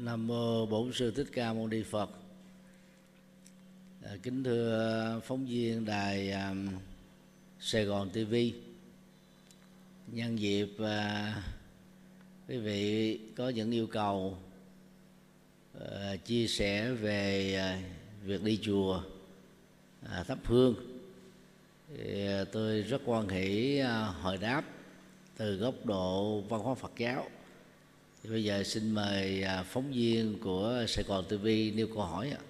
Nam mô Bổn Sư Thích Ca Mâu Ni Phật. Kính thưa phóng viên đài Sài Gòn TV, nhân dịp quý vị có những yêu cầu chia sẻ về việc đi chùa thắp hương, thì tôi rất hoan hỷ hồi đáp từ góc độ văn hóa Phật giáo. Thì bây giờ xin mời phóng viên của Sài Gòn TV nêu câu hỏi ạ.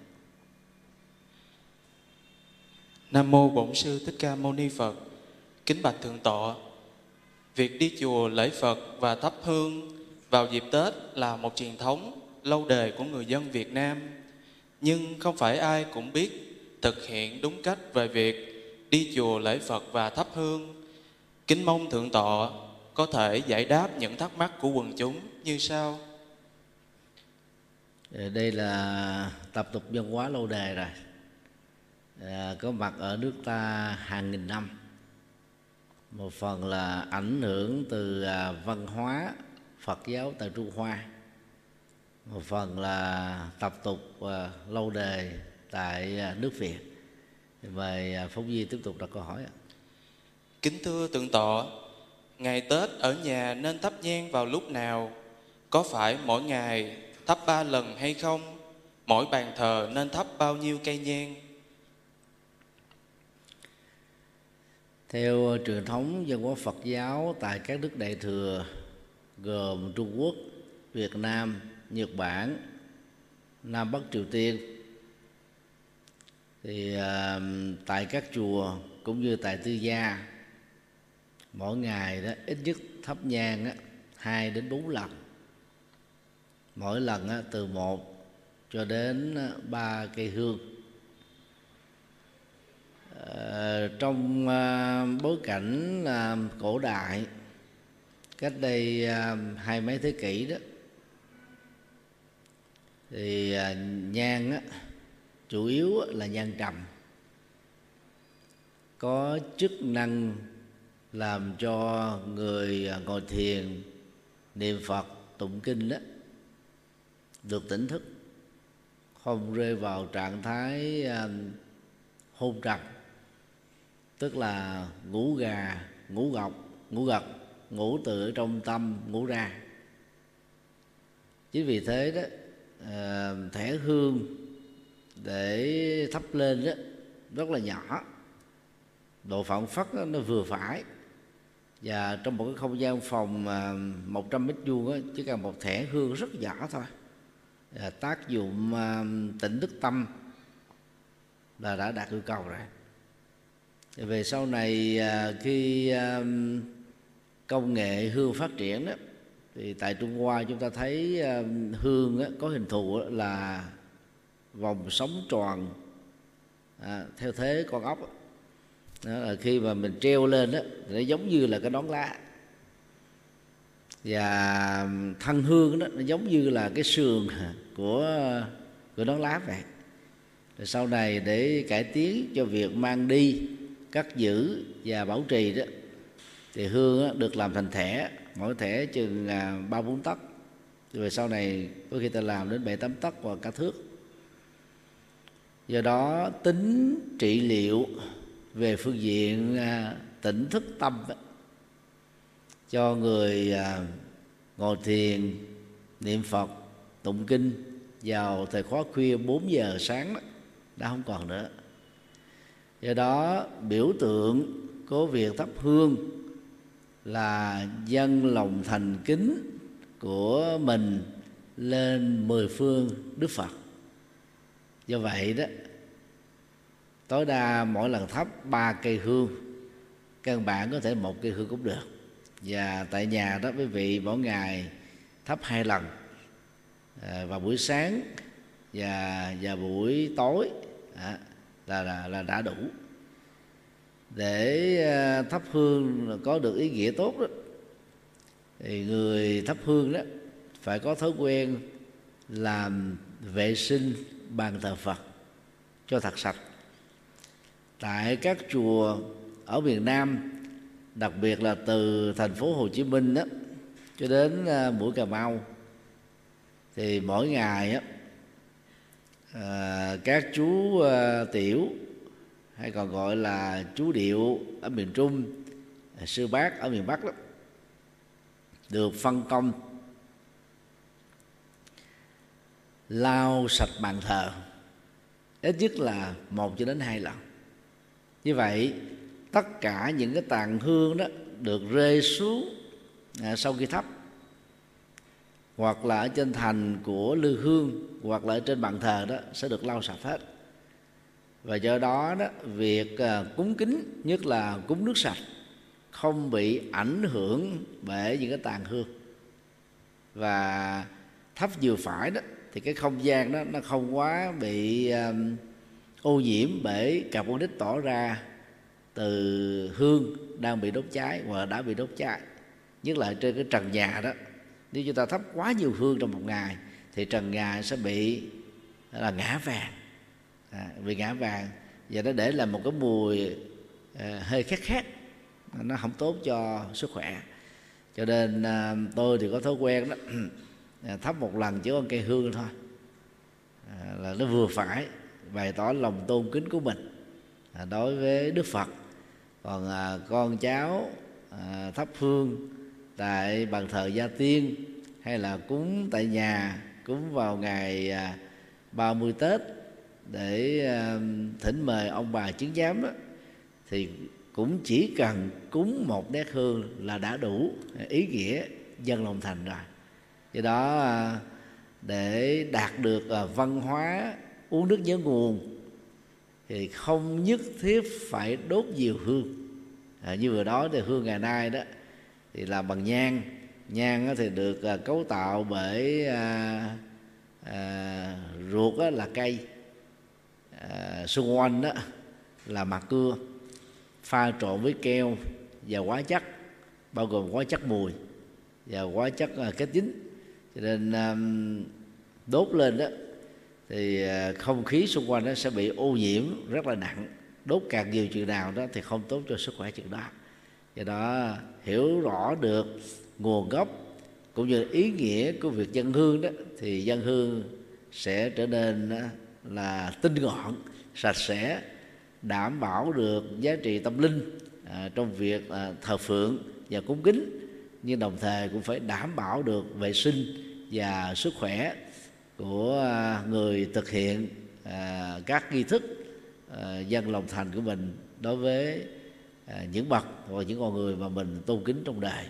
Nam mô Bổn Sư Thích Ca Mâu Ni Phật. Kính bạch thượng tọa, việc đi chùa lễ Phật và thắp hương vào dịp Tết là một truyền thống lâu đời của người dân Việt Nam, nhưng không phải ai cũng biết thực hiện đúng cách về việc đi chùa lễ Phật và thắp hương. Kính mong thượng tọa có thể giải đáp những thắc mắc của quần chúng như sau. Đây là tập tục văn hóa lâu đời rồi, có mặt ở nước ta hàng nghìn năm. Một phần là ảnh hưởng từ văn hóa Phật giáo tại Trung Hoa, một phần là tập tục lâu đời tại nước Việt. Mời phóng viên tiếp tục đặt câu hỏi ạ. Kính thưa thượng tọa, ngày Tết ở nhà nên thắp nhang vào lúc nào? Có phải mỗi ngày thắp 3 lần hay không? Mỗi bàn thờ nên thắp bao nhiêu cây nhang? Theo truyền thống văn hóa Phật giáo tại các nước Đại Thừa gồm Trung Quốc, Việt Nam, Nhật Bản, Nam Bắc Triều Tiên, thì tại các chùa cũng như tại tư gia, mỗi ngày đó ít nhất thắp nhang 2 đến 4 lần, mỗi lần từ 1 cho đến 3 cây hương. Trong bối cảnh cổ đại cách đây 20 mấy thế kỷ đó, thì nhang chủ yếu là nhang trầm, có chức năng làm cho người ngồi thiền niệm Phật tụng kinh đó được tỉnh thức, không rơi vào trạng thái hôn trầm, tức là ngủ gà, ngủ gật, ngủ từ ở trong tâm ngủ ra. Chính vì thế đó, thẻ hương để thắp lên đó rất là nhỏ, độ phản phất nó vừa phải, và trong một cái không gian phòng 100 mét vuông chỉ cần một thẻ hương rất nhỏ thôi, tác dụng tỉnh thức tâm là đã đạt yêu cầu rồi. Về sau này khi công nghệ hương phát triển đó, thì tại Trung Hoa chúng ta thấy hương có hình thù là vòng sống tròn theo thế con ốc. Đó là khi mà mình treo lên đó, thì nó giống như là cái nón lá, và thân hương đó nó giống như là cái sườn của nón lá vậy. Rồi sau này để cải tiến cho việc mang đi, cất giữ và bảo trì đó, thì hương được làm thành thẻ, mỗi thẻ chừng 3-4 tấc. Rồi sau này có khi ta làm đến 7-8 tấc và cả thước. Do đó tính trị liệu về phương diện tỉnh thức tâm đó, cho người ngồi thiền niệm Phật tụng kinh vào thời khóa khuya 4 giờ sáng đó, đã không còn nữa. Do đó biểu tượng của việc thắp hương là dâng lòng thành kính của mình lên 10 phương Đức Phật. Do vậy đó, tối đa mỗi lần thắp 3 cây hương, căn bản có thể 1 cây hương cũng được. Và tại nhà đó quý vị mỗi ngày thắp 2 lần, vào buổi sáng và buổi tối là đã đủ. Để thắp hương có được ý nghĩa tốt đó, thì người thắp hương đó phải có thói quen làm vệ sinh bàn thờ Phật cho thật sạch. Tại các chùa ở miền Nam, đặc biệt là từ thành phố Hồ Chí Minh đó cho đến mũi Cà Mau, thì mỗi ngày á, các chú tiểu hay còn gọi là chú điệu ở miền Trung, sư bác ở miền Bắc đó, được phân công lau sạch bàn thờ ít nhất là 1 cho đến 2 lần. Như vậy tất cả những cái tàn hương đó được rơi xuống sau khi thắp, hoặc là ở trên thành của lư hương, hoặc là ở trên bàn thờ đó, sẽ được lau sạch hết. Và do đó đó, việc cúng kính, nhất là cúng nước sạch, không bị ảnh hưởng bởi những cái tàn hương. Và thắp vừa phải đó thì cái không gian đó nó không quá bị ô nhiễm bởi carbon đích tỏ ra từ hương đang bị đốt cháy hoặc đã bị đốt cháy. Nhất là trên cái trần nhà đó, nếu chúng ta thắp quá nhiều hương trong một ngày thì trần nhà sẽ bị là ngã vàng, bị ngã vàng, và nó để lại một cái mùi hơi khét, nó không tốt cho sức khỏe. Cho nên tôi thì có thói quen đó thắp một lần chỉ có cây hương thôi, là nó vừa phải, bày tỏ lòng tôn kính của mình đối với Đức Phật. Còn con cháu thắp hương tại bàn thờ gia tiên, hay là cúng tại nhà, cúng vào ngày 30 Tết để thỉnh mời ông bà chứng giám đó, thì cũng chỉ cần cúng 1 nét hương là đã đủ ý nghĩa dâng lòng thành rồi. Do đó để đạt được văn hóa uống nước nhớ nguồn thì không nhất thiết phải đốt nhiều hương. Như vừa nói thì hương ngày nay đó thì làm bằng nhang. Nhang thì được cấu tạo bởi ruột là cây, xung quanh đó là mặt cưa, pha trộn với keo và hóa chất, bao gồm hóa chất mùi và hóa chất kết dính. Cho nên đốt lên đó thì không khí xung quanh nó sẽ bị ô nhiễm rất là nặng. Đốt càng nhiều chừng nào đó thì không tốt cho sức khỏe chừng đó. Do đó hiểu rõ được nguồn gốc cũng như ý nghĩa của việc dâng hương đó, thì dâng hương sẽ trở nên là tinh gọn, sạch sẽ, đảm bảo được giá trị tâm linh trong việc thờ phượng và cúng kính, nhưng đồng thời cũng phải đảm bảo được vệ sinh và sức khỏe của người thực hiện các nghi thức dâng lòng thành của mình đối với những bậc hoặc những con người mà mình tôn kính trong đời.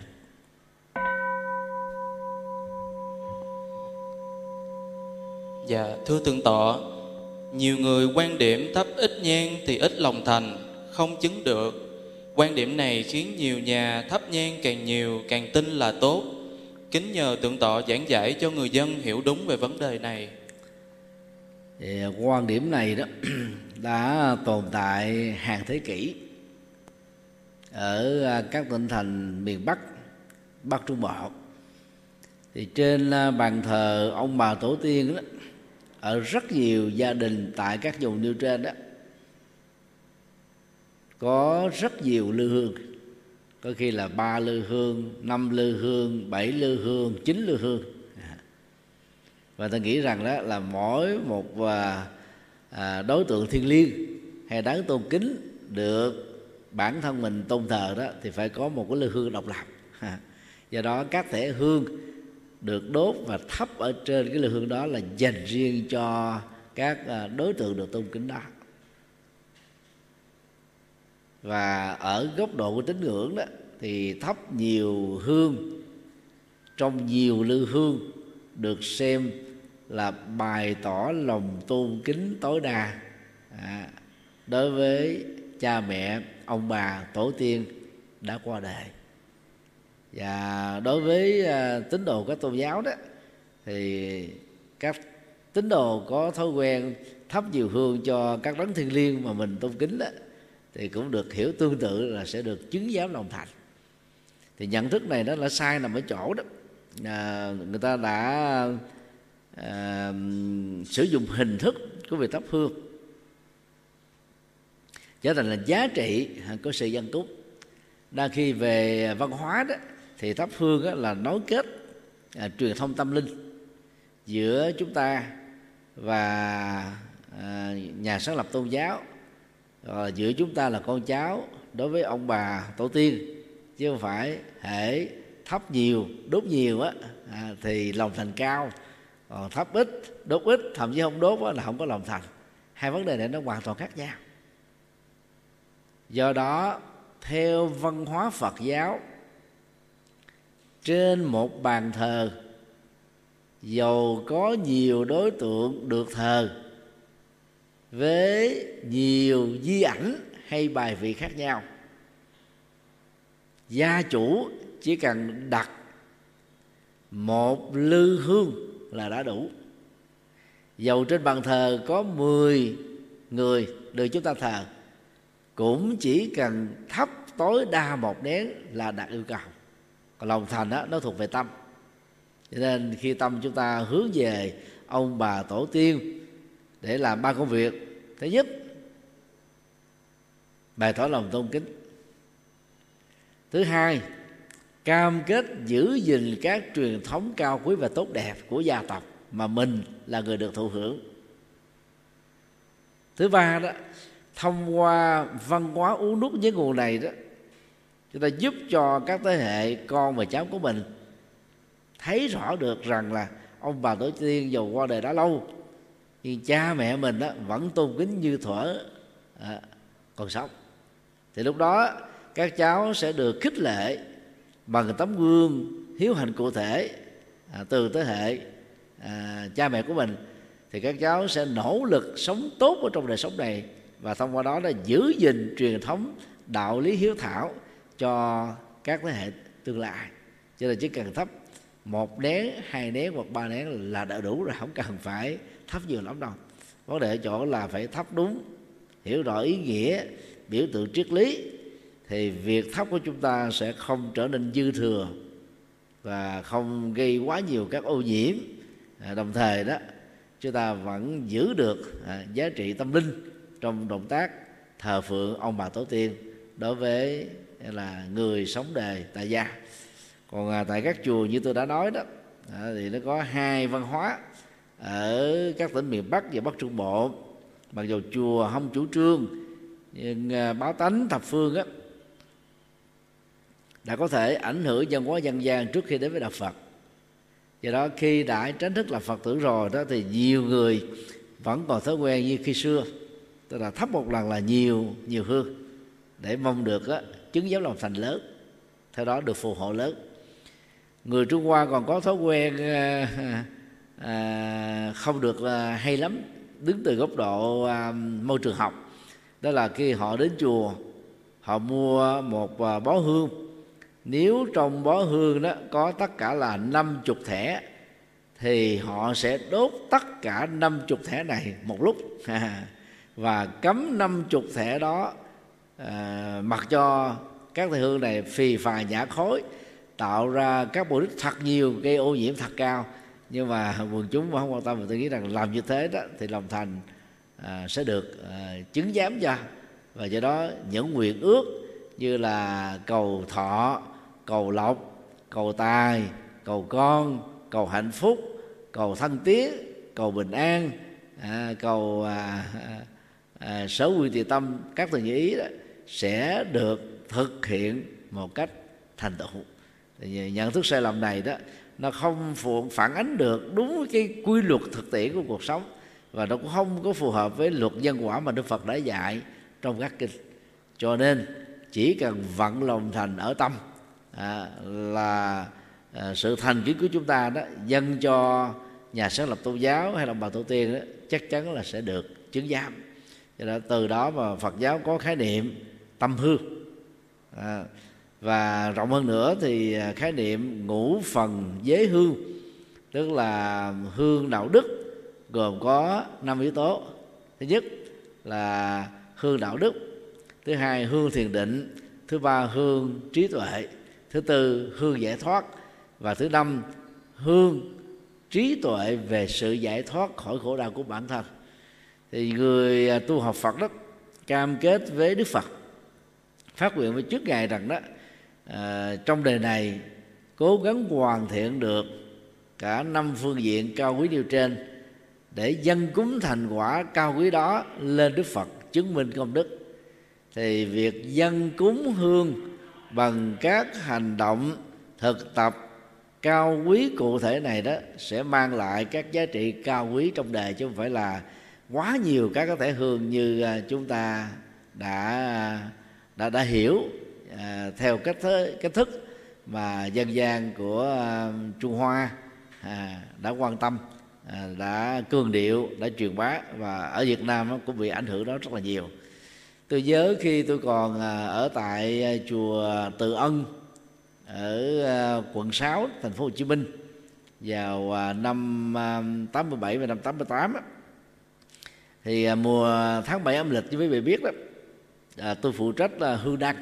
Dạ, thưa Thượng tọa, nhiều người quan điểm thắp ít nhang thì ít lòng thành, không chứng được. Quan điểm này khiến nhiều nhà thắp nhang càng nhiều càng tin là tốt. Kính nhờ Thượng tọa giảng giải cho người dân hiểu đúng về vấn đề này. Thì quan điểm này đó đã tồn tại hàng thế kỷ ở các tỉnh thành miền Bắc Trung Bộ. Thì trên bàn thờ ông bà tổ tiên đó, ở rất nhiều gia đình tại các vùng nêu trên đó, có rất nhiều lư hương, có khi là 3 lư hương, 5 lư hương, 7 lư hương, 9 lư hương. Và ta nghĩ rằng đó là mỗi một đối tượng thiêng liêng hay đáng tôn kính được bản thân mình tôn thờ đó thì phải có một cái lư hương độc lập. Do đó các thể hương được đốt và thắp ở trên cái lư hương đó là dành riêng cho các đối tượng được tôn kính đó. Và ở góc độ của tín ngưỡng đó thì thắp nhiều hương trong nhiều lư hương được xem là bày tỏ lòng tôn kính tối đa đối với cha mẹ, ông bà, tổ tiên đã qua đời. Và đối với tín đồ các tôn giáo đó thì các tín đồ có thói quen thắp nhiều hương cho các đấng thiêng liêng mà mình tôn kính đó, thì cũng được hiểu tương tự là sẽ được chứng giám lòng thành. Thì nhận thức này nó là sai nằm ở chỗ đó, người ta đã sử dụng hình thức của việc thắp hương trở thành là giá trị của sự dân túc. Đa khi về văn hóa đó thì thắp hương là nối kết truyền thông tâm linh, giữa chúng ta và nhà sáng lập tôn giáo, giữa chúng ta là con cháu đối với ông bà tổ tiên, chứ không phải hễ thắp nhiều đốt nhiều á thì lòng thành cao, còn thắp ít đốt ít, thậm chí không đốt á là không có lòng thành. Hai vấn đề này nó hoàn toàn khác nhau. Do đó theo văn hóa Phật giáo, trên một bàn thờ dầu có nhiều đối tượng được thờ với nhiều di ảnh hay bài vị khác nhau, gia chủ chỉ cần đặt một lư hương là đã đủ. Dầu trên bàn thờ có 10 người được chúng ta thờ, cũng chỉ cần thắp tối đa một nén là đạt yêu cầu. Còn lòng thành đó, nó thuộc về tâm. Cho nên khi tâm chúng ta hướng về ông bà tổ tiên để làm 3 công việc. Thứ nhất, bày tỏ lòng tôn kính. Thứ hai, cam kết giữ gìn các truyền thống cao quý và tốt đẹp của gia tộc mà mình là người được thụ hưởng. Thứ ba đó, thông qua văn hóa uống nước với nguồn này đó, chúng ta giúp cho các thế hệ con và cháu của mình thấy rõ được rằng là ông bà tổ tiên dầu qua đời đã lâu, nhưng cha mẹ mình đó vẫn tôn kính như thuở còn sống. Thì lúc đó các cháu sẽ được khích lệ bằng tấm gương hiếu hạnh cụ thể từ thế hệ cha mẹ của mình. Thì các cháu sẽ nỗ lực sống tốt ở trong đời sống này, và thông qua đó là giữ gìn truyền thống đạo lý hiếu thảo cho các thế hệ tương lai. Cho nên chỉ cần thắp 1 nén, 2 nén hoặc 3 nén là đã đủ rồi, không cần phải thắp nhiều lắm đâu. Vấn đề ở chỗ là phải thắp đúng, hiểu rõ ý nghĩa, biểu tượng triết lý, thì việc thắp của chúng ta sẽ không trở nên dư thừa và không gây quá nhiều các ô nhiễm. Đồng thời đó, chúng ta vẫn giữ được giá trị tâm linh trong động tác thờ phượng ông bà tổ tiên đối với là người sống đời tại gia. Còn tại các chùa như tôi đã nói đó, thì nó có 2 văn hóa ở các tỉnh miền Bắc và Bắc Trung Bộ. Mặc dù chùa không chủ trương, nhưng Báo Tánh thập phương á đã có thể ảnh hưởng văn hóa dân gian trước khi đến với đạo Phật. Do đó khi đã tránh thức là Phật tử rồi đó, thì nhiều người vẫn còn thói quen như khi xưa, tức là thắp một lần là nhiều hương để mong được chứng giám lòng thành lớn, theo đó được phù hộ lớn. Người Trung Hoa còn có thói quen không được hay lắm, đứng từ góc độ môi trường học. Đó là khi họ đến chùa, họ mua một bó hương. Nếu trong bó hương đó có tất cả là 50 thẻ, thì họ sẽ đốt tất cả 50 thẻ này một lúc và cắm 50 thẻ đó, mặc cho các thầy hương này phì phà nhả khói, tạo ra các bụi đất thật nhiều, gây ô nhiễm thật cao. Nhưng mà quần chúng không quan tâm, và tôi nghĩ rằng làm như thế đó thì lòng thành sẽ được chứng giám cho. Và do đó những nguyện ước như là cầu thọ, cầu lộc, cầu tài, cầu con, cầu hạnh phúc, cầu thăng tiến, cầu bình an, cầu sở quy tỳ tâm, các từ như ý đó sẽ được thực hiện một cách thành tựu. Nhận thức sai lầm này đó, nó không phản ánh được đúng cái quy luật thực tiễn của cuộc sống, và nó cũng không có phù hợp với luật nhân quả mà Đức Phật đã dạy trong các kinh. Cho nên chỉ cần vận lòng thành ở tâm là sự thành kính của chúng ta đó dâng cho nhà sáng lập tôn giáo hay là ông bà tổ tiên đó, chắc chắn là sẽ được chứng giám. Cho nên từ đó mà Phật giáo có khái niệm tâm hương. Và rộng hơn nữa thì khái niệm ngũ phần giới hương, tức là hương đạo đức gồm có 5 yếu tố. Thứ nhất là hương đạo đức, thứ hai hương thiền định, thứ ba hương trí tuệ, thứ tư hương giải thoát, và thứ năm hương trí tuệ về sự giải thoát khỏi khổ đau của bản thân. Thì người tu học Phật đó cam kết với Đức Phật, phát nguyện với trước Ngài rằng đó trong đời này cố gắng hoàn thiện được cả 5 phương diện cao quý nêu trên để dâng cúng thành quả cao quý đó lên Đức Phật chứng minh công đức, thì việc dâng cúng hương bằng các hành động thực tập cao quý cụ thể này đó sẽ mang lại các giá trị cao quý trong đời, chứ không phải là quá nhiều các cái thể hương như chúng ta đã hiểu theo cách thức mà dân gian của Trung Hoa đã quan tâm, đã cương điệu, đã truyền bá, và ở Việt Nam cũng bị ảnh hưởng đó rất là nhiều. Tôi nhớ khi tôi còn ở tại chùa Từ Ân ở quận 6 thành phố Hồ Chí Minh vào năm 87 và năm 88 thì mùa tháng 7 âm lịch như quý vị biết đó, tôi phụ trách là hương đăng.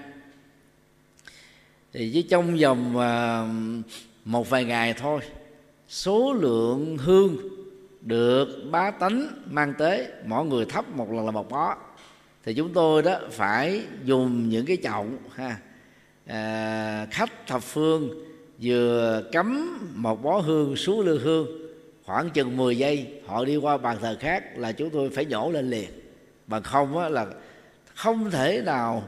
Thì chỉ trong vòng một vài ngày thôi, số lượng hương được bá tánh mang tới, mỗi người thắp một lần là một bó, thì chúng tôi đó phải dùng những cái chậu khách thập phương vừa cắm một bó hương xuống lư hương, khoảng chừng 10 giây họ đi qua bàn thờ khác là chúng tôi phải nhổ lên liền, bằng không là không thể nào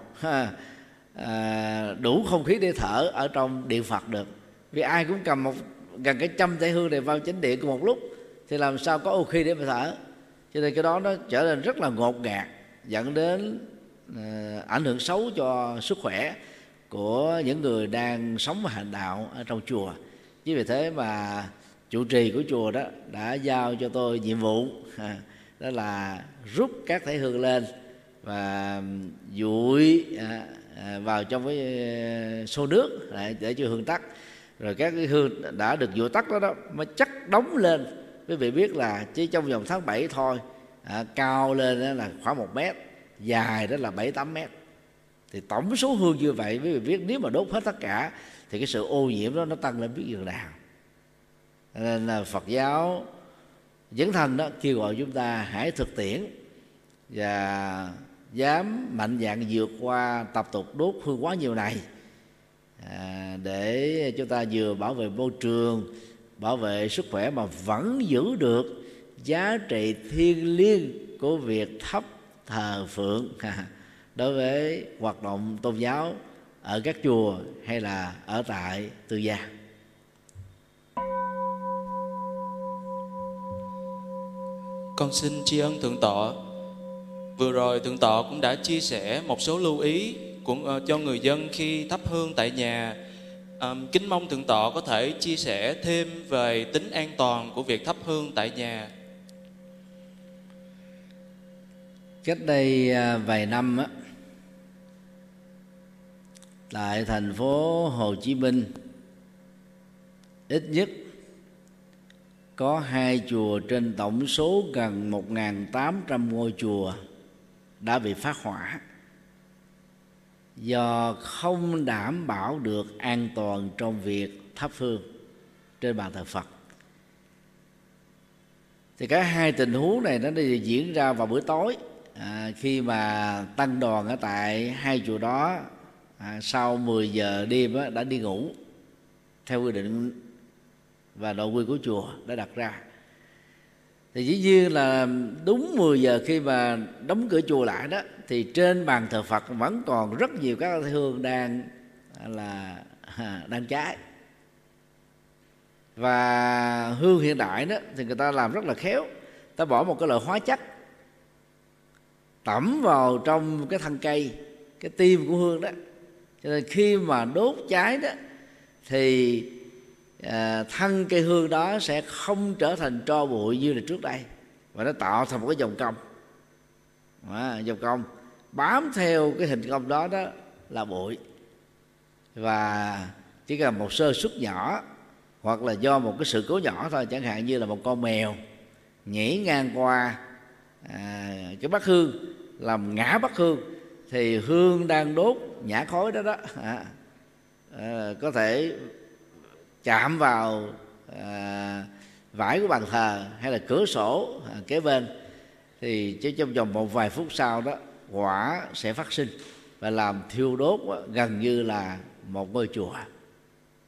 đủ không khí để thở ở trong điện Phật được. Vì ai cũng cầm gần cái 100 thể hương này vào chánh điện cùng một lúc thì làm sao có oxy để mà thở. Cho nên cái đó nó trở nên rất là ngột ngạt, dẫn đến ảnh hưởng xấu cho sức khỏe của những người đang sống và hành đạo ở trong chùa. Chính vì thế mà trụ trì của chùa đó đã giao cho tôi nhiệm vụ đó là rút các thể hương lên và dụi vào trong cái xô nước để cho hương tắt. Rồi các cái hương đã được dụi tắt đó mới chắc đóng lên. Quý vị biết là chỉ trong vòng tháng 7 thôi, cao lên đó là khoảng 1 mét, dài đó là 7-8 mét. Thì tổng số hương như vậy, quý vị biết nếu mà đốt hết tất cả thì cái sự ô nhiễm đó nó tăng lên biết dường nào. Nên là Phật giáo dấn thân đó kêu gọi chúng ta hãy thực tiễn và dám mạnh dạn vượt qua tập tục đốt hương quá nhiều này, để chúng ta vừa bảo vệ môi trường, bảo vệ sức khỏe, mà vẫn giữ được giá trị thiêng liêng của việc thắp thờ phượng đối với hoạt động tôn giáo ở các chùa hay là ở tại tư gia. Con xin tri ân Thượng tọa. Vừa rồi Thượng tọa cũng đã chia sẻ một số lưu ý cho người dân khi thắp hương tại nhà. Kính mong Thượng tọa có thể chia sẻ thêm về tính an toàn của việc thắp hương tại nhà. Cách đây vài năm tại thành phố Hồ Chí Minh, ít nhất có 2 chùa trên tổng số gần 1.800 ngôi chùa đã bị phát hỏa do không đảm bảo được an toàn trong việc thắp hương trên bàn thờ Phật. Thì cả hai tình huống này nó diễn ra vào buổi tối, khi mà tăng đoàn ở tại hai chùa đó sau 10 giờ đêm đã đi ngủ theo quy định và nội quy của chùa đã đặt ra. Thì dĩ nhiên là đúng 10 giờ khi mà đóng cửa chùa lại đó, thì trên bàn thờ Phật vẫn còn rất nhiều các hương đang cháy. Và hương hiện đại đó thì người ta làm rất là khéo, ta bỏ một cái loại hóa chất tẩm vào trong cái thân cây, cái tim của hương đó, cho nên khi mà đốt cháy đó thì thân cây hương đó sẽ không trở thành tro bụi như là trước đây, và nó tạo thành một cái vòng cong. Vòng cong bám theo cái hình cong đó là bụi, và chỉ cần một sơ suất nhỏ hoặc là do một cái sự cố nhỏ thôi, chẳng hạn như là một con mèo nhảy ngang qua cái bát hương làm ngã bát hương, thì hương đang đốt nhả khói đó có thể chạm vào vải của bàn thờ hay là cửa sổ kế bên, thì chỉ trong vòng một vài phút sau đó hỏa sẽ phát sinh và làm thiêu đốt gần như là một ngôi chùa.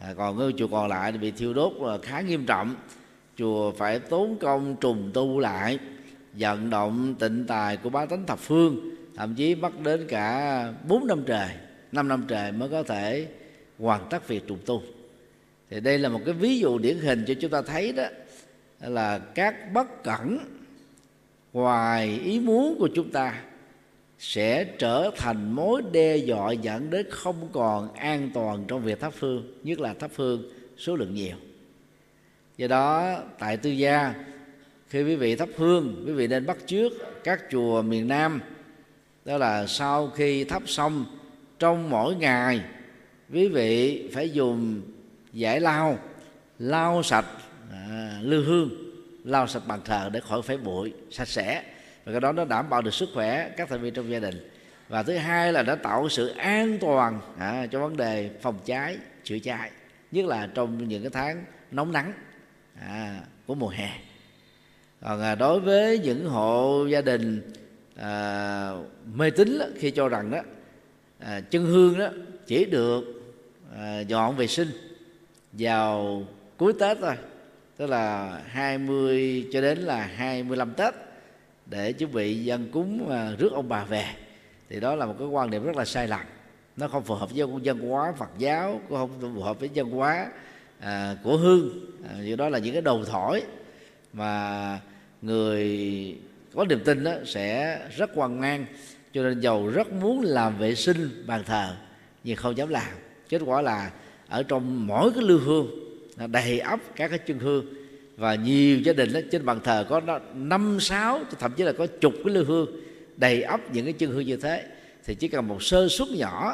Còn ngôi chùa còn lại thì bị thiêu đốt khá nghiêm trọng. Chùa phải tốn công trùng tu lại, vận động tịnh tài của bá tánh thập phương, thậm chí mất đến cả 4 năm trời, 5 năm trời mới có thể hoàn tất việc trùng tu. Thì đây là một cái ví dụ điển hình cho chúng ta thấy đó là các bất cẩn ngoài ý muốn của chúng ta sẽ trở thành mối đe dọa dẫn đến không còn an toàn trong việc thắp hương, nhất là thắp hương số lượng nhiều. Do đó tại Tư Gia, khi quý vị thắp hương, quý vị nên bắt chước các chùa miền Nam, đó là sau khi thắp xong, trong mỗi ngày quý vị phải dùng giải lau sạch lư hương, lau sạch bàn thờ để khỏi phải bụi, sạch sẽ. Và cái đó nó đảm bảo được sức khỏe các thành viên trong gia đình. Và thứ hai là đã tạo sự an toàn cho vấn đề phòng cháy, chữa cháy, nhất là trong những cái tháng nóng nắng của mùa hè. Còn đối với những hộ gia đình mê tín đó, khi cho rằng đó chân hương đó chỉ được dọn vệ sinh vào cuối Tết thôi, tức là 20 cho đến là 25 Tết, để chuẩn bị dân cúng rước ông bà về, thì đó là một cái quan điểm rất là sai lầm. Nó không phù hợp với dân hóa Phật giáo, cũng không phù hợp với dân hóa của hương. Do đó là những cái đầu thổi mà người có niềm tin đó sẽ rất hoang mang, cho nên dầu rất muốn làm vệ sinh bàn thờ nhưng không dám làm. Kết quả là ở trong mỗi cái lư hương đầy ắp các cái chân hương, và nhiều gia đình đó, trên bàn thờ có 5, 6, thậm chí là có chục cái lư hương đầy ắp những cái chân hương như thế. Thì chỉ cần một sơ suất nhỏ,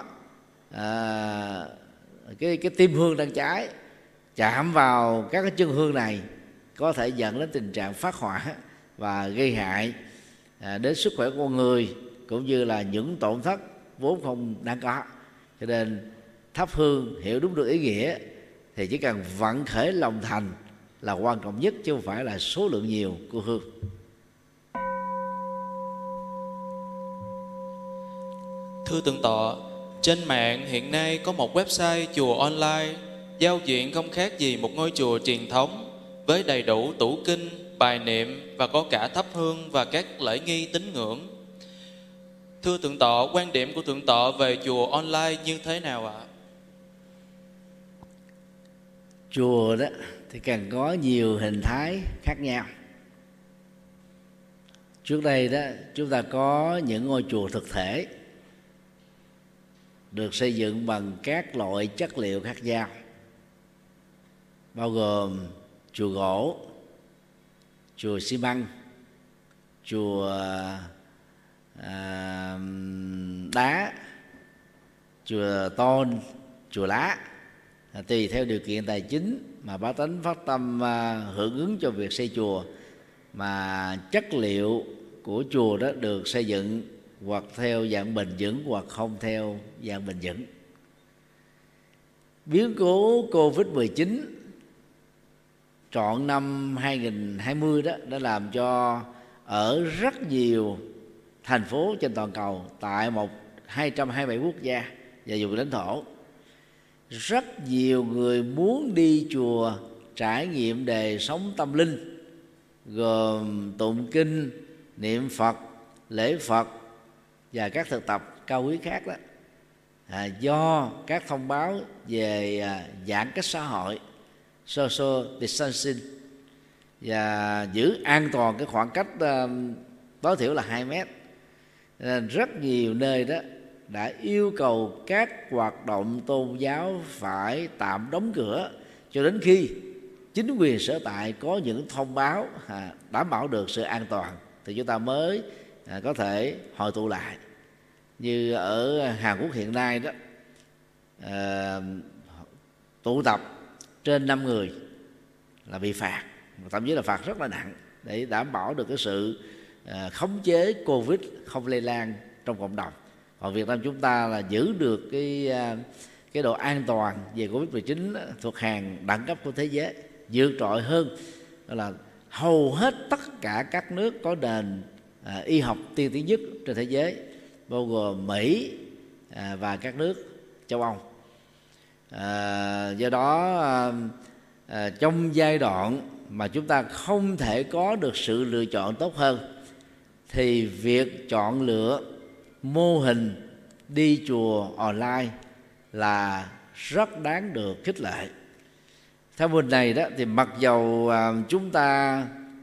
cái tim hương đang cháy chạm vào các cái chân hương này có thể dẫn đến tình trạng phát hỏa và gây hại đến sức khỏe của con người, cũng như là những tổn thất vốn không đáng có. Cho nên thắp hương hiểu đúng được ý nghĩa thì chỉ cần vận khởi lòng thành là quan trọng nhất, chứ không phải là số lượng nhiều của hương. Thưa Thượng tọa, trên mạng hiện nay có một website chùa online, giao diện không khác gì một ngôi chùa truyền thống, với đầy đủ tủ kinh, bài niệm và có cả thắp hương và các lễ nghi tín ngưỡng. Thưa Thượng tọa, quan điểm của Thượng tọa về chùa online như thế nào ạ? Chùa đó thì cần có nhiều hình thái khác nhau. Trước đây đó chúng ta có những ngôi chùa thực thể được xây dựng bằng các loại chất liệu khác nhau, bao gồm chùa gỗ, chùa xi măng, chùa đá, chùa tôn, chùa lá. Tùy theo điều kiện tài chính mà bá tánh phát tâm hưởng ứng cho việc xây chùa, mà chất liệu của chùa đó được xây dựng hoặc theo dạng bền vững hoặc không theo dạng bền vững. Biến cố Covid-19 trọn năm 2020 đó đã làm cho ở rất nhiều thành phố trên toàn cầu, tại 227 quốc gia và vùng lãnh thổ, rất nhiều người muốn đi chùa trải nghiệm đời sống tâm linh, gồm tụng kinh, niệm Phật, lễ Phật và các thực tập cao quý khác đó. Do các thông báo về giãn cách xã hội, social distancing, và giữ an toàn cái khoảng cách tối thiểu là 2 mét, nên rất nhiều nơi đó đã yêu cầu các hoạt động tôn giáo phải tạm đóng cửa cho đến khi chính quyền sở tại có những thông báo đảm bảo được sự an toàn thì chúng ta mới có thể hội tụ lại. Như ở Hàn Quốc hiện nay đó, tụ tập trên 5 người là bị phạt, thậm chí là phạt rất là nặng, để đảm bảo được cái sự khống chế Covid không lây lan trong cộng đồng. Còn Việt Nam chúng ta là giữ được cái độ an toàn về Covid-19 thuộc hàng đẳng cấp của thế giới, vượt trội hơn là hầu hết tất cả các nước có nền y học tiên tiến nhất trên thế giới, bao gồm Mỹ và các nước châu Âu. Do đó trong giai đoạn mà chúng ta không thể có được sự lựa chọn tốt hơn, thì việc chọn lựa mô hình đi chùa online là rất đáng được khích lệ. Theo mô hình này đó, thì mặc dầu chúng ta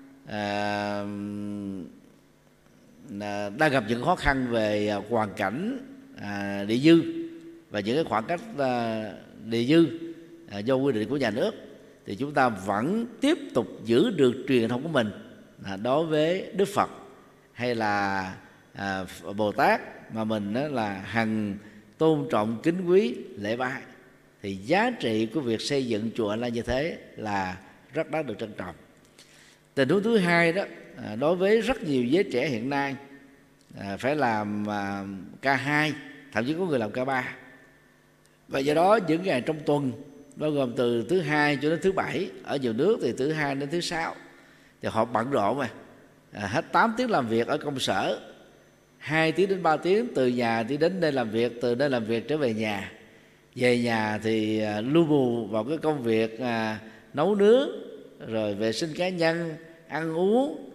đang gặp những khó khăn về hoàn cảnh địa dư và những cái khoảng cách địa dư do quy định của nhà nước, thì chúng ta vẫn tiếp tục giữ được truyền thống của mình đối với Đức Phật hay là Bồ Tát mà mình là hằng tôn trọng, kính quý, lễ bái. Thì giá trị của việc xây dựng chùa online như thế là rất đáng được trân trọng. Tình huống thứ hai đó, đối với rất nhiều giới trẻ hiện nay phải làm K2, thậm chí có người làm K3, và do đó những ngày trong tuần, bao gồm từ thứ Hai cho đến thứ Bảy, ở nhiều nước thì thứ Hai đến thứ Sáu, thì họ bận rộn mà hết 8 tiếng làm việc ở công sở, 2 tiếng đến 3 tiếng từ nhà đi đến nơi làm việc, từ nơi làm việc trở về nhà. Về nhà thì lu bù vào cái công việc nấu nướng, rồi vệ sinh cá nhân, ăn uống,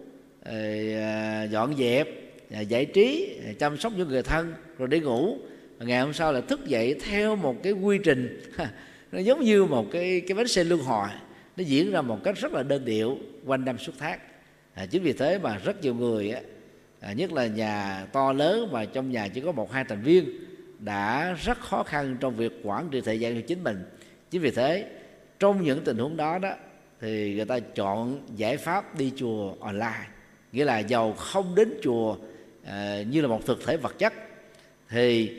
dọn dẹp, giải trí, chăm sóc những người thân, rồi đi ngủ. Ngày hôm sau là thức dậy theo một cái quy trình nó giống như một cái bánh xe luân hồi, nó diễn ra một cách rất là đơn điệu quanh năm suốt tháng. Chính vì thế mà rất nhiều người nhất là nhà to lớn mà trong nhà chỉ có 1-2 thành viên đã rất khó khăn trong việc quản trị thời gian cho chính mình. Chính vì thế trong những tình huống đó thì người ta chọn giải pháp đi chùa online, nghĩa là dầu không đến chùa như là một thực thể vật chất, thì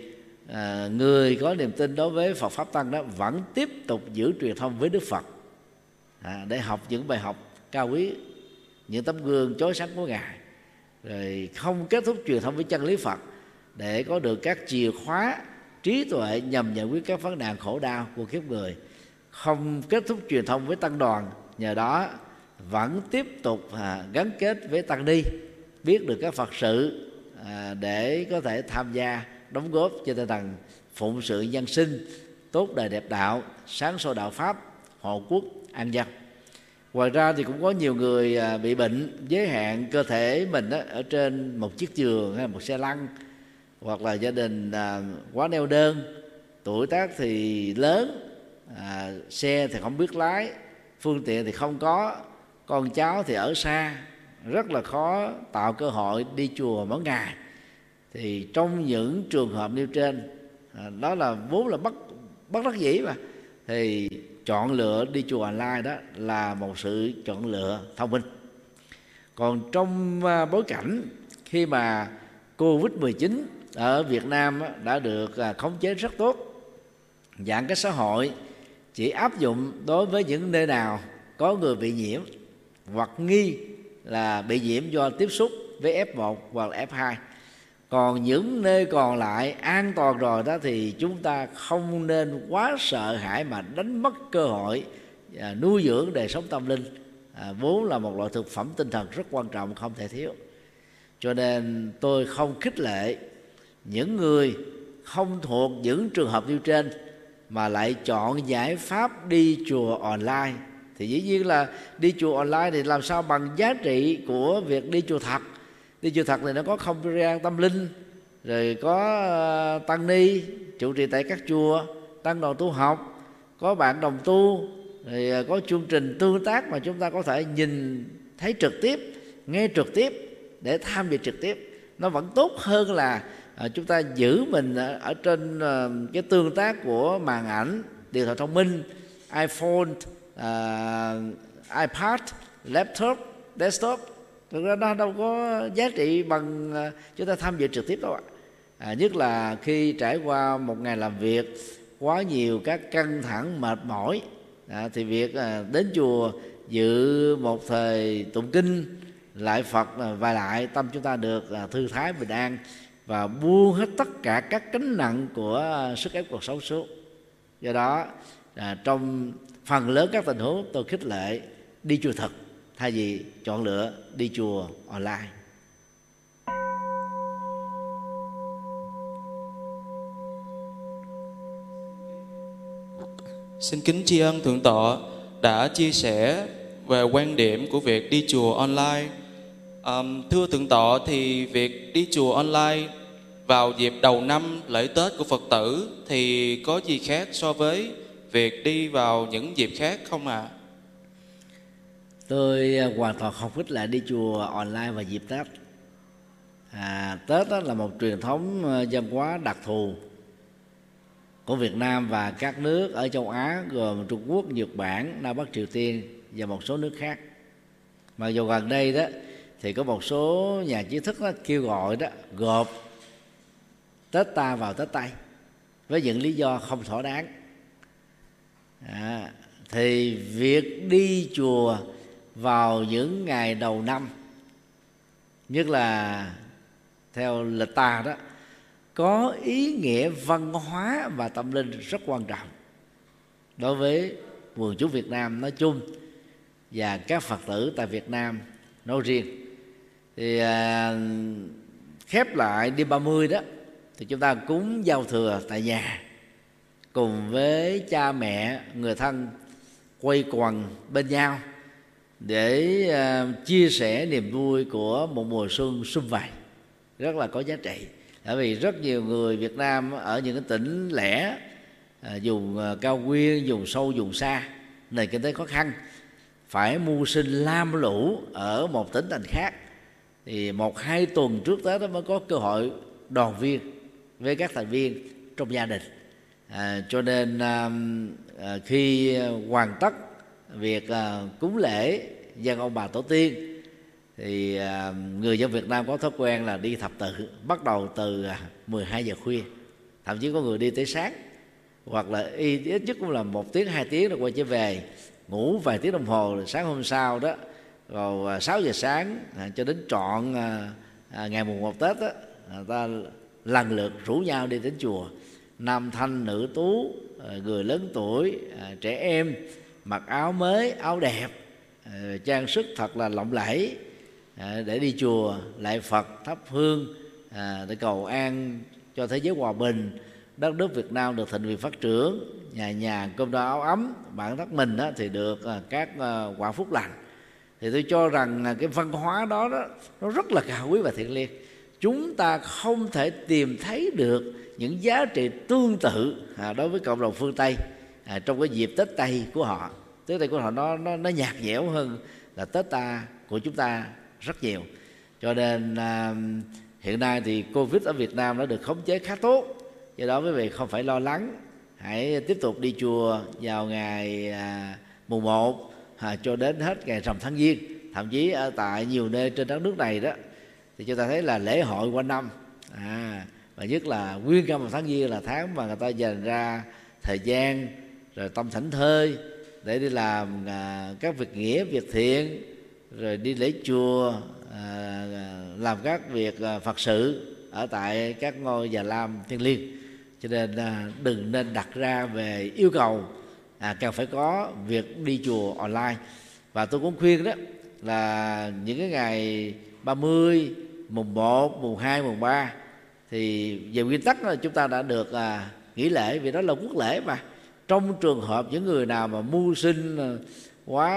người có niềm tin đối với Phật Pháp Tăng đó vẫn tiếp tục giữ truyền thông với Đức Phật để học những bài học cao quý, những tấm gương chói sáng của Ngài, rồi không kết thúc truyền thông với chân lý Phật để có được các chìa khóa trí tuệ nhằm giải quyết các vấn nạn khổ đau của kiếp người, không kết thúc truyền thông với tăng đoàn, nhờ đó vẫn tiếp tục gắn kết với tăng ni, biết được các Phật sự để có thể tham gia đóng góp cho tinh thần phụng sự nhân sinh, tốt đời đẹp đạo, sáng soi đạo pháp, hộ quốc an dân. Ngoài ra thì cũng có nhiều người bị bệnh giới hạn cơ thể mình ở trên một chiếc giường hay một xe lăn, hoặc là gia đình quá neo đơn, tuổi tác thì lớn, xe thì không biết lái, phương tiện thì không có, con cháu thì ở xa, rất là khó tạo cơ hội đi chùa mỗi ngày. Thì trong những trường hợp nêu trên, đó là vốn là bất đắc dĩ mà, thì chọn lựa đi chùa online đó là một sự chọn lựa thông minh. Còn trong bối cảnh khi mà Covid-19 ở Việt Nam đã được khống chế rất tốt, giãn cách xã hội chỉ áp dụng đối với những nơi nào có người bị nhiễm hoặc nghi là bị nhiễm do tiếp xúc với F1 hoặc là F2. Còn những nơi còn lại an toàn rồi đó thì chúng ta không nên quá sợ hãi mà đánh mất cơ hội nuôi dưỡng đời sống tâm linh, vốn là một loại thực phẩm tinh thần rất quan trọng, không thể thiếu. Cho nên tôi không khích lệ những người không thuộc những trường hợp nêu trên mà lại chọn giải pháp đi chùa online. Thì dĩ nhiên là đi chùa online thì làm sao bằng giá trị của việc đi chùa thật. Đi chùa thật thì nó có không gian tâm linh, rồi có tăng ni trụ trì tại các chùa, tăng đoàn tu học, có bạn đồng tu, rồi có chương trình tương tác mà chúng ta có thể nhìn thấy trực tiếp, nghe trực tiếp để tham dự trực tiếp. Nó vẫn tốt hơn là chúng ta giữ mình ở trên cái tương tác của màn ảnh, điện thoại thông minh, iPhone, iPad, laptop, desktop. Thực ra nó đâu có giá trị bằng chúng ta tham dự trực tiếp đâu ạ. Nhất là khi trải qua một ngày làm việc quá nhiều các căng thẳng mệt mỏi, thì việc đến chùa dự một thời tụng kinh lại Phật vài lại, tâm chúng ta được thư thái bình an và buông hết tất cả các gánh nặng của sức ép cuộc sống xuống. Do đó trong phần lớn các tình huống tôi khích lệ đi chùa thật thay vì chọn lựa đi chùa online. Xin kính tri ân Thượng tọa đã chia sẻ về quan điểm của việc đi chùa online. Thưa Thượng tọa, thì việc đi chùa online vào dịp đầu năm lễ Tết của Phật tử thì có gì khác so với việc đi vào những dịp khác không ạ? Tôi hoàn toàn không thích lại đi chùa online vào dịp Tết. Tết đó là một truyền thống văn hóa đặc thù của Việt Nam và các nước ở châu Á gồm Trung Quốc, Nhật Bản, Nam Bắc Triều Tiên và một số nước khác. Mặc dù gần đây đó thì có một số nhà trí thức đó kêu gọi đó gộp Tết ta vào Tết Tây với những lý do không thỏa đáng. Thì việc đi chùa vào những ngày đầu năm, nhất là theo lịch ta đó, có ý nghĩa văn hóa và tâm linh rất quan trọng đối với quần chúng Việt Nam nói chung và các Phật tử tại Việt Nam nói riêng. Thì khép lại đêm 30 đó thì chúng ta cúng giao thừa tại nhà cùng với cha mẹ, người thân quây quần bên nhau để chia sẻ niềm vui của một mùa xuân sum vầy, rất là có giá trị. Bởi vì rất nhiều người Việt Nam ở những cái tỉnh lẻ, vùng cao nguyên, vùng sâu, vùng xa, nền kinh tế khó khăn, phải mưu sinh lam lũ ở một tỉnh thành khác, thì 1-2 tuần trước Tết đó mới có cơ hội đoàn viên với các thành viên trong gia đình. Cho nên khi hoàn tất việc cúng lễ dân ông bà tổ tiên thì người dân Việt Nam có thói quen là đi thập tự, bắt đầu từ 12 giờ khuya, thậm chí có người đi tới sáng, hoặc là ít nhất cũng là 1 tiếng 2 tiếng rồi quay trở về, ngủ vài tiếng đồng hồ, rồi sáng hôm sau đó vào 6 giờ sáng cho đến trọn ngày mùng 1 Tết đó, người ta lần lượt rủ nhau đi đến chùa. Nam thanh nữ tú, người lớn tuổi, trẻ em mặc áo mới, áo đẹp, trang sức thật là lộng lẫy để đi chùa lạy Phật, thắp hương để cầu an cho thế giới hòa bình, đất nước Việt Nam được thịnh vượng phát triển, nhà nhà cơm no áo ấm, bản thân mình thì được các quả phúc lành. Thì tôi cho rằng cái văn hóa đó nó rất là cao quý và thiêng liêng. Chúng ta không thể tìm thấy được những giá trị tương tự đối với cộng đồng phương Tây trong cái dịp Tết Tây của họ. Tết Tây của họ nó nhạt nhẽo hơn là Tết ta của chúng ta rất nhiều. Cho nên hiện nay thì Covid ở Việt Nam đã được khống chế khá tốt, do đó quý vị không phải lo lắng. Hãy tiếp tục đi chùa vào ngày mùng 1 cho đến hết ngày rằm tháng Giêng. Thậm chí ở tại nhiều nơi trên đất nước này đó thì chúng ta thấy là lễ hội quanh năm, và nhất là nguyên cả một tháng Giêng là tháng mà người ta dành ra thời gian rồi tâm thảnh thơi để đi làm các việc nghĩa, việc thiện, rồi đi lễ chùa, làm các việc Phật sự ở tại các ngôi Già Lam thiêng liêng. Cho nên đừng nên đặt ra về yêu cầu cần phải có việc đi chùa online. Và tôi cũng khuyên đó là những cái ngày 30, mùng 1, mùng 2, mùng 3 thì về nguyên tắc là chúng ta đã được nghỉ lễ, vì đó là quốc lễ mà. Trong trường hợp những người nào mà mưu sinh quá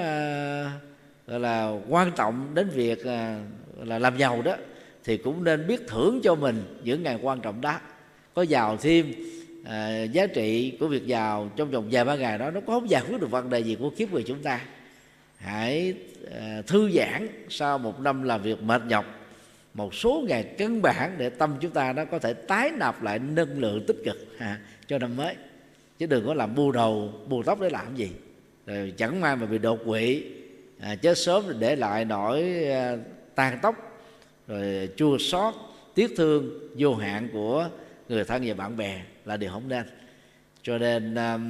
gọi là quan trọng đến việc là làm giàu đó, thì cũng nên biết thưởng cho mình những ngày quan trọng đó, có giàu thêm giá trị của việc giàu trong vòng vài ba ngày đó. Nó có không giải quyết được vấn đề gì của kiếp người chúng ta. Hãy thư giãn sau một năm làm việc mệt nhọc một số ngày căn bản để tâm chúng ta nó có thể tái nạp lại năng lượng tích cực cho năm mới, chứ đừng có làm bù đầu bù tóc để làm gì, rồi chẳng may mà bị đột quỵ, chết sớm rồi để lại nỗi tàn tóc, rồi chua xót tiếc thương vô hạn của người thân và bạn bè là điều không nên. Cho nên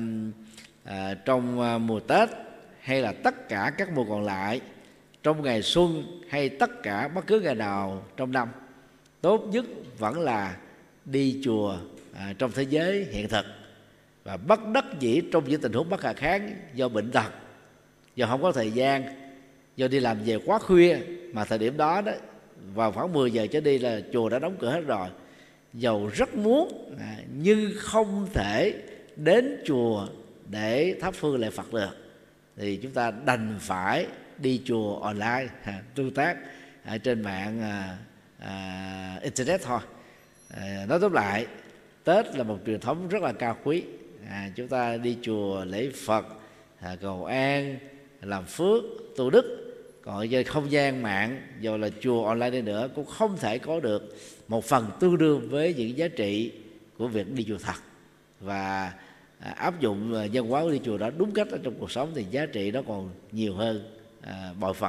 trong mùa Tết hay là tất cả các mùa còn lại, trong ngày xuân hay tất cả bất cứ ngày nào trong năm, tốt nhất vẫn là đi chùa trong thế giới hiện thực. Và bất đắc dĩ trong những tình huống bất khả kháng do bệnh tật, do không có thời gian, do đi làm về quá khuya, mà thời điểm đó đó vào khoảng 10 giờ trở đi là chùa đã đóng cửa hết rồi, dầu rất muốn nhưng không thể đến chùa để thắp hương lạy Phật được thì chúng ta đành phải đi chùa online, tương tác ở trên mạng internet thôi. Nói tóm lại, Tết là một truyền thống rất là cao quý. Chúng ta đi chùa lễ Phật, cầu an, làm phước, tu đức. Còn trên không gian mạng, dù là chùa online đi nữa, cũng không thể có được một phần tương đương với những giá trị của việc đi chùa thật. Và áp dụng văn hóa đi chùa đó đúng cách ở trong cuộc sống thì giá trị đó còn nhiều hơn bội phần.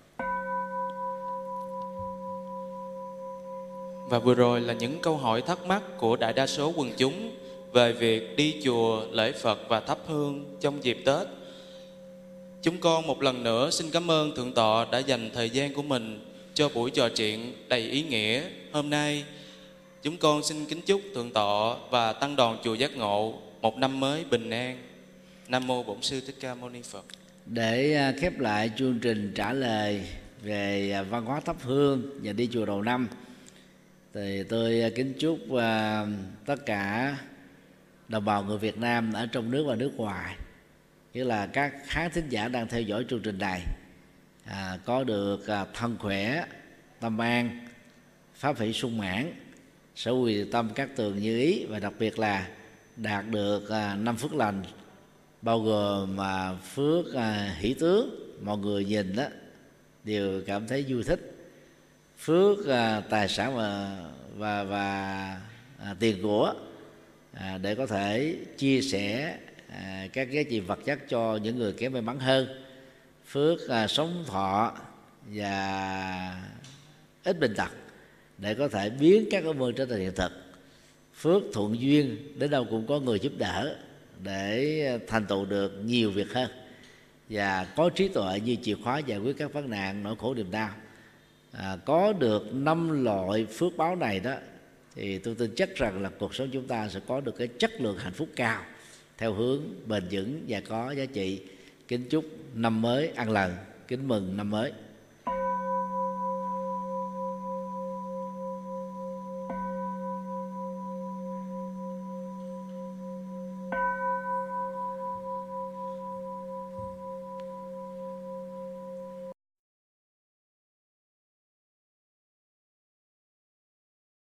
Và vừa rồi là những câu hỏi thắc mắc của đại đa số quần chúng về việc đi chùa lễ Phật và thắp hương trong dịp Tết. Chúng con một lần nữa xin cảm ơn Thượng tọa đã dành thời gian của mình cho buổi trò chuyện đầy ý nghĩa hôm nay. Chúng con xin kính chúc Thượng tọa và tăng đoàn chùa Giác Ngộ một năm mới bình an. Nam mô Bổn Sư Thích Ca Mâu Ni Phật. Để khép lại chương trình trả lời về văn hóa thắp hương và đi chùa đầu năm, thì tôi kính chúc tất cả đồng bào người Việt Nam ở trong nước và nước ngoài, như là các khán thính giả đang theo dõi chương trình này, có được thân khỏe, tâm an, pháp hỷ sung mãn, sở quy tâm các tường như ý, và đặc biệt là đạt được 5 phước lành, bao gồm phước hỷ tướng, mọi người nhìn đó đều cảm thấy vui thích, phước tài sản và tiền của, để có thể chia sẻ các giá trị vật chất cho những người kém may mắn hơn, phước sống thọ và ít bệnh tật để có thể biến các ước mơ trở thành hiện thực, phước thuận duyên đến đâu cũng có người giúp đỡ để thành tựu được nhiều việc hơn, và có trí tuệ như chìa khóa giải quyết các vấn nạn nỗi khổ niềm đau. Có được 5 loại phước báo này đó thì tôi tin chắc rằng là cuộc sống chúng ta sẽ có được cái chất lượng hạnh phúc cao theo hướng bền vững và có giá trị. Kính chúc năm mới an lành, kính mừng năm mới.